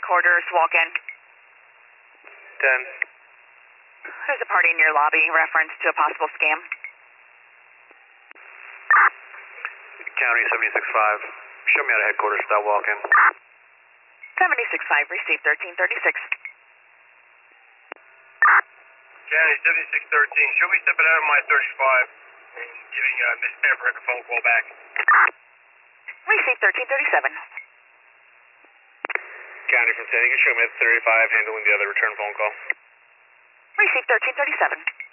headquarters, walk in. 10. There's a party in your lobby, reference to a possible scam. County 76-5. Show me out of headquarters, start walking. 76-5, received 1336. County 7613, show me stepping out of my 35 and giving Miss Pembroke a phone call back. Received 1337. County from 10, you can show me at 35 handling the other return phone call. Received 1337.